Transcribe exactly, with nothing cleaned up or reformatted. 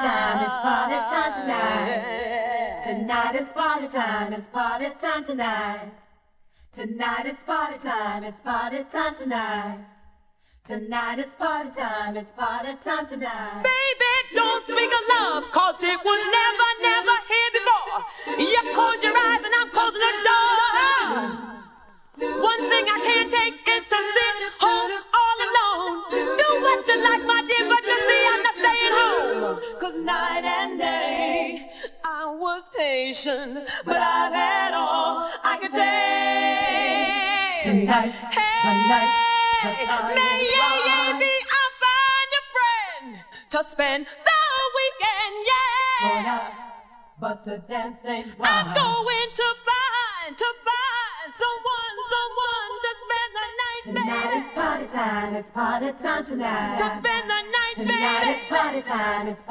time, it's party time tonight. Tonight it's party time, it's party time tonight. Tonight it's party time, it's party time tonight. Tonight it's party time, it's party time tonight. Baby, don't think of love, cause it was never, never here before. You close your eyes and I'm closing the door. One thing I can't take is to sit home all alone. Do what you like, my dear, but you see I'm not staying home. Cause night and day I was patient, but I've had all I could take. Tonight's hey, the night, the time may is yeah, yeah, right. be I'll find a friend to spend the weekend, yeah. Going out, but to dance ain't right. I'm going to find, to find someone, someone to spend the night, baby. Tonight is party time, it's party time tonight. To spend the night, Tonight baby. is party time, it's